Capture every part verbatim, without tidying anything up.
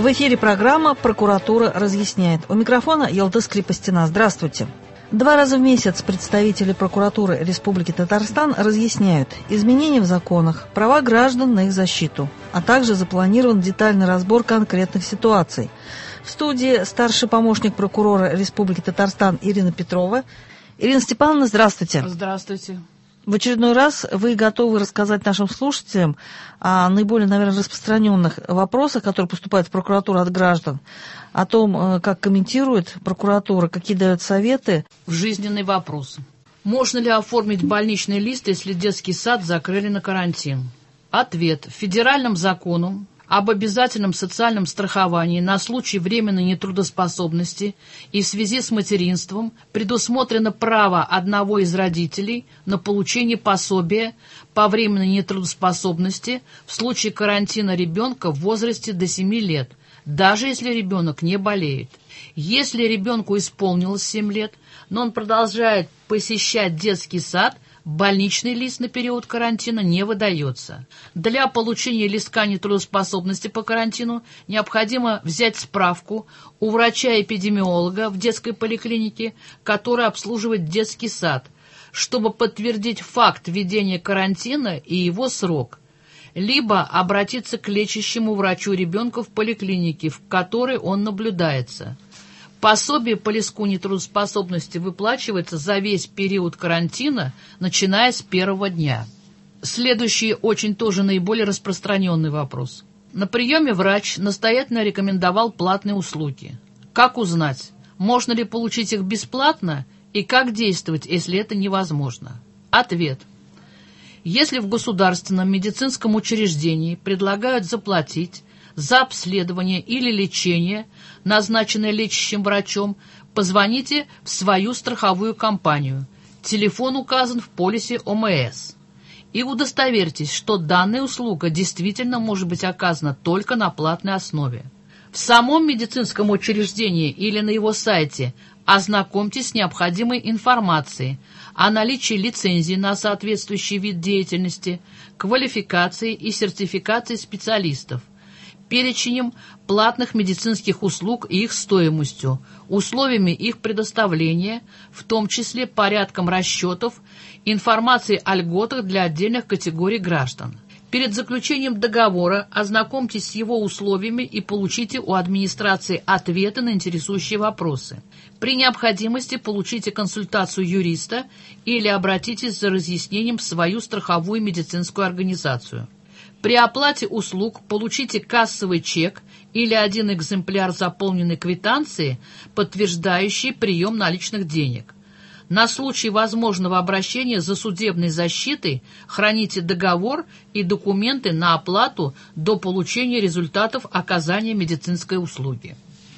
В эфире программа «Прокуратура разъясняет». У микрофона Ялтыс Крепостина. Здравствуйте. Два раза в месяц представители прокуратуры Республики Татарстан разъясняют изменения в законах, права граждан на их защиту, а также запланирован детальный разбор конкретных ситуаций. В студии старший помощник прокурора Республики Татарстан Ирина Петрова. Ирина Степановна, здравствуйте. Здравствуйте. В очередной раз вы готовы рассказать нашим слушателям о наиболее, наверное, распространенных вопросах, которые поступают в прокуратуру от граждан, о том, как комментирует прокуратура, какие дает советы. Жизненный вопрос. Можно ли оформить больничный лист, если детский сад закрыли на карантин? Ответ. Федеральным законом об обязательном социальном страховании на случай временной нетрудоспособности и в связи с материнством предусмотрено право одного из родителей на получение пособия по временной нетрудоспособности в случае карантина ребенка в возрасте до семи лет, даже если ребенок не болеет. Если ребенку исполнилось семь лет, но он продолжает посещать детский сад, больничный лист на период карантина не выдается. Для получения листка нетрудоспособности по карантину необходимо взять справку у врача-эпидемиолога в детской поликлинике, который обслуживает детский сад, чтобы подтвердить факт введения карантина и его срок, либо обратиться к лечащему врачу ребенка в поликлинике, в которой он наблюдается. Пособие по листку нетрудоспособности выплачивается за весь период карантина, начиная с первого дня. Следующий, очень тоже наиболее распространенный вопрос. На приеме врач настоятельно рекомендовал платные услуги. Как узнать, можно ли получить их бесплатно и как действовать, если это невозможно? Ответ. Если в государственном медицинском учреждении предлагают заплатить за обследование или лечение, назначенное лечащим врачом, позвоните в свою страховую компанию. Телефон указан в полисе О М С. И удостоверьтесь, что данная услуга действительно может быть оказана только на платной основе. В самом медицинском учреждении или на его сайте ознакомьтесь с необходимой информацией о наличии лицензии на соответствующий вид деятельности, квалификации и сертификации специалистов, перечнем платных медицинских услуг и их стоимостью, условиями их предоставления, в том числе порядком расчетов, информацией о льготах для отдельных категорий граждан. Перед заключением договора ознакомьтесь с его условиями и получите у администрации ответы на интересующие вопросы. При необходимости получите консультацию юриста или обратитесь за разъяснением в свою страховую медицинскую организацию. При оплате услуг получите кассовый чек или один экземпляр заполненной квитанции, подтверждающий прием наличных денег. На случай возможного обращения за судебной защитой храните договор и документы на оплату до получения результатов оказания медицинской услуги.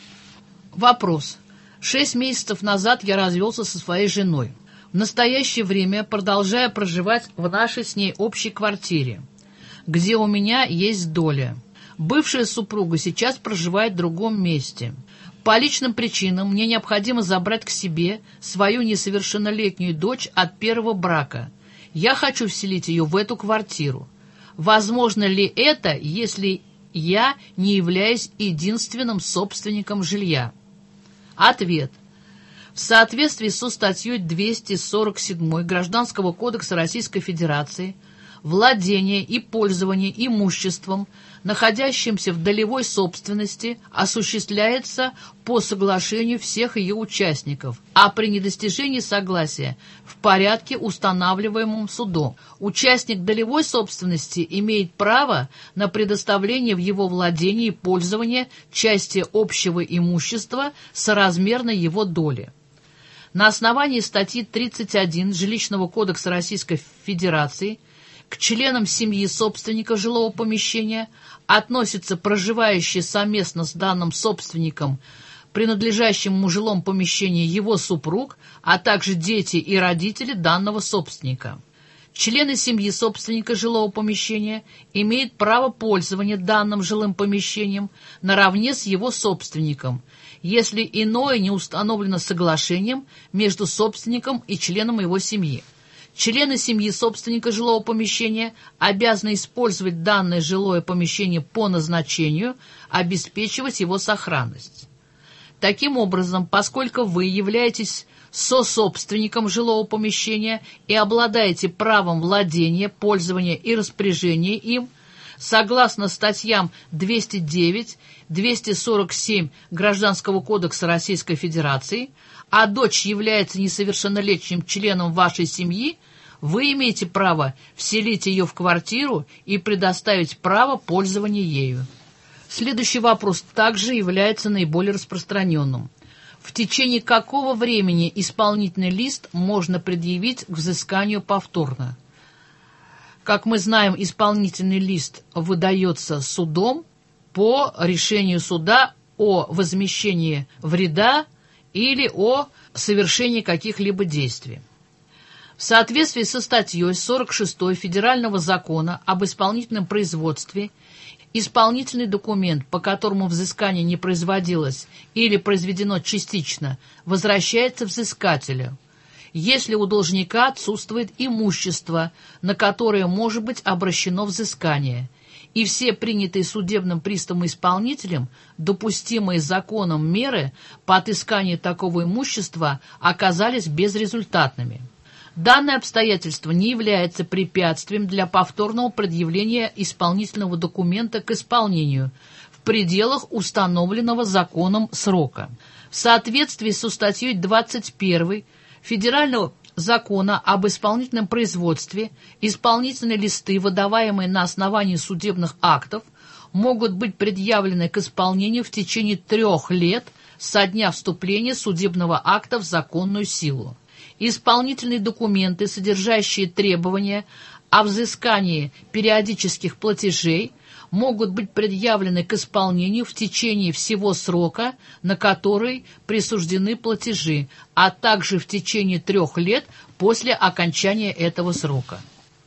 Вопрос. Шесть месяцев назад я развелся со своей женой. В настоящее время продолжаю проживать в нашей с ней общей квартире, где у меня есть доля. Бывшая супруга сейчас проживает в другом месте. По личным причинам мне необходимо забрать к себе свою несовершеннолетнюю дочь от первого брака. Я хочу вселить ее в эту квартиру. Возможно ли это, если я не являюсь единственным собственником жилья? Ответ. В соответствии со статьей двести сорок семь Гражданского кодекса Российской Федерации, владение и пользование имуществом, находящимся в долевой собственности, осуществляется по соглашению всех ее участников, а при недостижении согласия в порядке, устанавливаемом судом. Участник долевой собственности имеет право на предоставление в его владении и пользование части общего имущества соразмерной его доли. На основании статьи тридцать один Жилищного кодекса Российской Федерации к членам семьи собственника жилого помещения относятся проживающие совместно с данным собственником, принадлежащим жилому помещению, его супруг, а также дети и родители данного собственника. Члены семьи собственника жилого помещения имеют право пользования данным жилым помещением наравне с его собственником, если иное не установлено соглашением между собственником и членом его семьи. Члены семьи собственника жилого помещения обязаны использовать данное жилое помещение по назначению, обеспечивать его сохранность. Таким образом, поскольку вы являетесь сособственником жилого помещения и обладаете правом владения, пользования и распоряжения им, согласно статьям двести девять — двести сорок семь Гражданского кодекса Российской Федерации, а дочь является несовершеннолетним членом вашей семьи, вы имеете право вселить ее в квартиру и предоставить право пользования ею. Следующий вопрос также является наиболее распространенным. В течение какого времени исполнительный лист можно предъявить к взысканию повторно? Как мы знаем, исполнительный лист выдается судом по решению суда о возмещении вреда или о совершении каких-либо действий. В соответствии со статьей сорок шестой Федерального закона об исполнительном производстве, исполнительный документ, по которому взыскание не производилось или произведено частично, возвращается взыскателю, если у должника отсутствует имущество, на которое может быть обращено взыскание, и все принятые судебным приставом-исполнителем допустимые законом меры по отысканию такого имущества оказались безрезультатными. Данное обстоятельство не является препятствием для повторного предъявления исполнительного документа к исполнению в пределах установленного законом срока. В соответствии со статьей двадцать первой Федерального закона об исполнительном производстве исполнительные листы, выдаваемые на основании судебных актов, могут быть предъявлены к исполнению в течение трех лет со дня вступления судебного акта в законную силу. Исполнительные документы, содержащие требования о взыскании периодических платежей, могут быть предъявлены к исполнению в течение всего срока, на который присуждены платежи, а также в течение трех лет после окончания этого срока.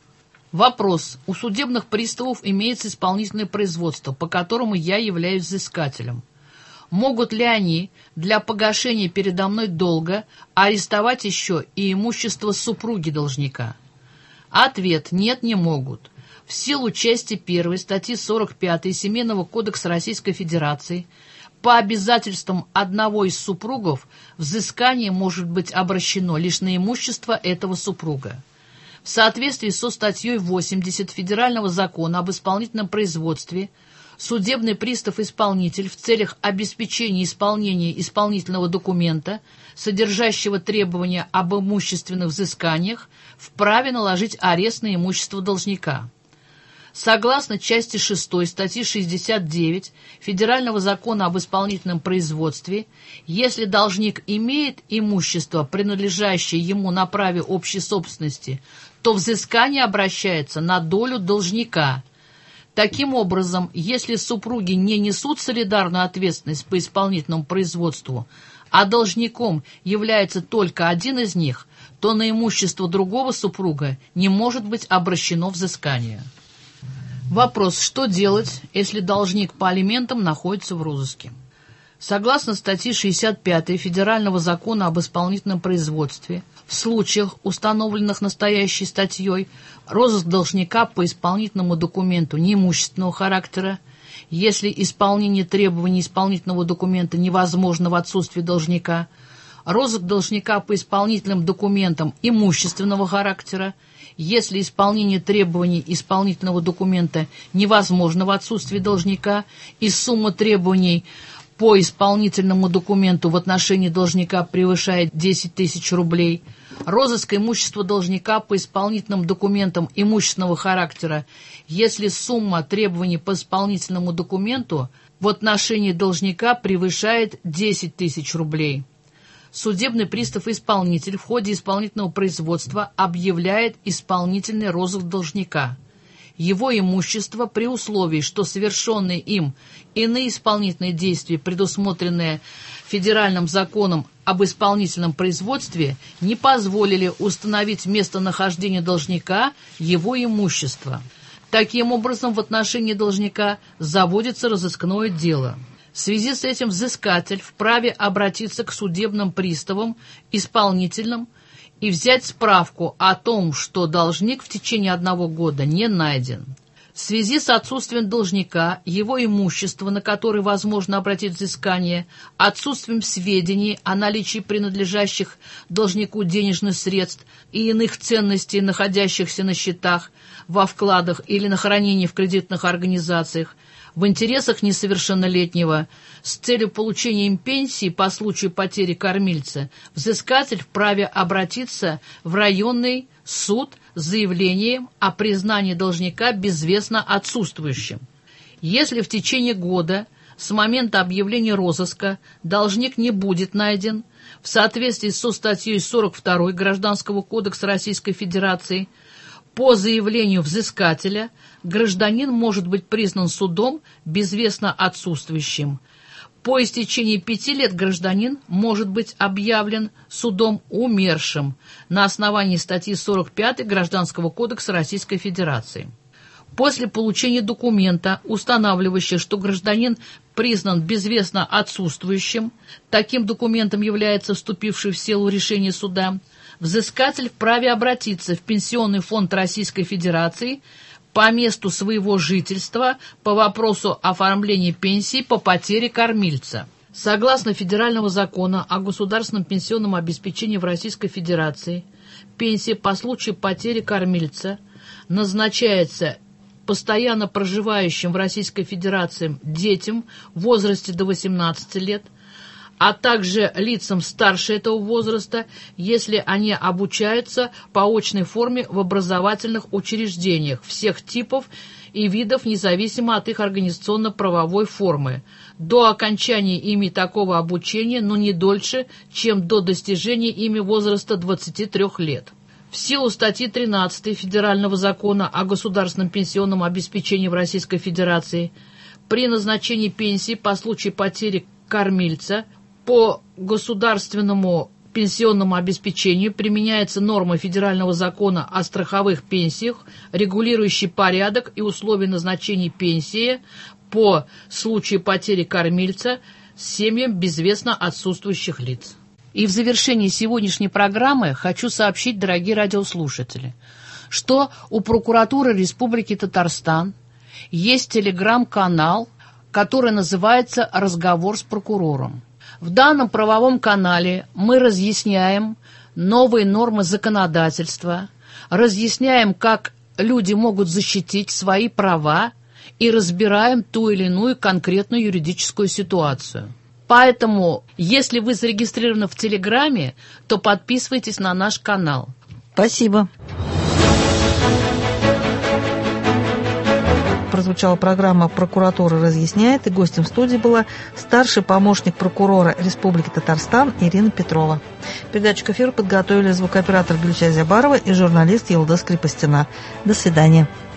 Вопрос. У судебных приставов имеется исполнительное производство, по которому я являюсь взыскателем. Могут ли они для погашения передо мной долга арестовать еще и имущество супруги должника? Ответ. Нет, не могут. В силу части первой статьи сорок пятой Семейного кодекса Российской Федерации по обязательствам одного из супругов взыскание может быть обращено лишь на имущество этого супруга. В соответствии со статьей восемьдесят Федерального закона об исполнительном производстве судебный пристав-исполнитель в целях обеспечения исполнения исполнительного документа, содержащего требования об имущественных взысканиях, вправе наложить арест на имущество должника. Согласно части шестой статьи шестьдесят девять Федерального закона об исполнительном производстве, если должник имеет имущество, принадлежащее ему на праве общей собственности, то взыскание обращается на долю должника. Таким образом, если супруги не несут солидарную ответственность по исполнительному производству, а должником является только один из них, то на имущество другого супруга не может быть обращено взыскание. Вопрос, что делать, если должник по алиментам находится в розыске? Согласно статье шестьдесят пятой Федерального закона об исполнительном производстве, в случаях, установленных настоящей статьей, розыск должника по исполнительному документу неимущественного характера, если исполнение требований исполнительного документа невозможно в отсутствии должника, розыск должника по исполнительным документам имущественного характера, если исполнение требований исполнительного документа невозможно в отсутствии должника и сумма требований по исполнительному документу в отношении должника превышает десять тысяч рублей, розыск имущества должника по исполнительным документам имущественного характера, если сумма требований по исполнительному документу в отношении должника превышает десять тысяч рублей. Судебный пристав-исполнитель в ходе исполнительного производства объявляет исполнительный розыск должника. Его имущество при условии, что совершенные им иные исполнительные действия, предусмотренные Федеральным законом об исполнительном производстве, не позволили установить местонахождение должника, его имущества. Таким образом, в отношении должника заводится разыскное дело. В связи с этим взыскатель вправе обратиться к судебным приставам, исполнительным, и взять справку о том, что должник в течение одного года не найден. В связи с отсутствием должника, его имущества, на которое возможно обратить взыскание, отсутствием сведений о наличии принадлежащих должнику денежных средств и иных ценностей, находящихся на счетах, во вкладах или на хранении в кредитных организациях, в интересах несовершеннолетнего, с целью получения им пенсии по случаю потери кормильца, взыскатель вправе обратиться в районный суд с заявлением о признании должника безвестно отсутствующим. Если в течение года с момента объявления розыска должник не будет найден, в соответствии со статьей сорок второй Гражданского кодекса Российской Федерации, по заявлению взыскателя гражданин может быть признан судом безвестно отсутствующим. По истечении пяти лет гражданин может быть объявлен судом умершим на основании статьи сорок пятой Гражданского кодекса Российской Федерации. После получения документа, устанавливающего, что гражданин признан безвестно отсутствующим, таким документом является вступившее в силу решение суда, взыскатель вправе обратиться в Пенсионный фонд Российской Федерации по месту своего жительства по вопросу оформления пенсии по потере кормильца. Согласно Федерального закона о государственном пенсионном обеспечении в Российской Федерации, пенсия по случаю потери кормильца назначается постоянно проживающим в Российской Федерации детям в возрасте до восемнадцати лет, а также лицам старше этого возраста, если они обучаются по очной форме в образовательных учреждениях всех типов и видов, независимо от их организационно-правовой формы, до окончания ими такого обучения, но не дольше, чем до достижения ими возраста двадцати трёх лет. В силу статьи тринадцатой Федерального закона о государственном пенсионном обеспечении в Российской Федерации при назначении пенсии по случаю потери кормильца по государственному пенсионному обеспечению применяется норма Федерального закона о страховых пенсиях, регулирующий порядок и условия назначения пенсии по случаю потери кормильца семьям безвестно отсутствующих лиц. И в завершении сегодняшней программы хочу сообщить, дорогие радиослушатели, что у прокуратуры Республики Татарстан есть телеграм-канал, который называется «Разговор с прокурором». В данном правовом канале мы разъясняем новые нормы законодательства, разъясняем, как люди могут защитить свои права и разбираем ту или иную конкретную юридическую ситуацию. Поэтому, если вы зарегистрированы в Телеграме, то подписывайтесь на наш канал. Спасибо. Прозвучала программа «Прокуратура разъясняет», и гостем студии была старший помощник прокурора Республики Татарстан Ирина Петрова. Передачу к эфиру подготовили звукооператор Гульча Зябарова и журналист Елда Скрипостина. До свидания.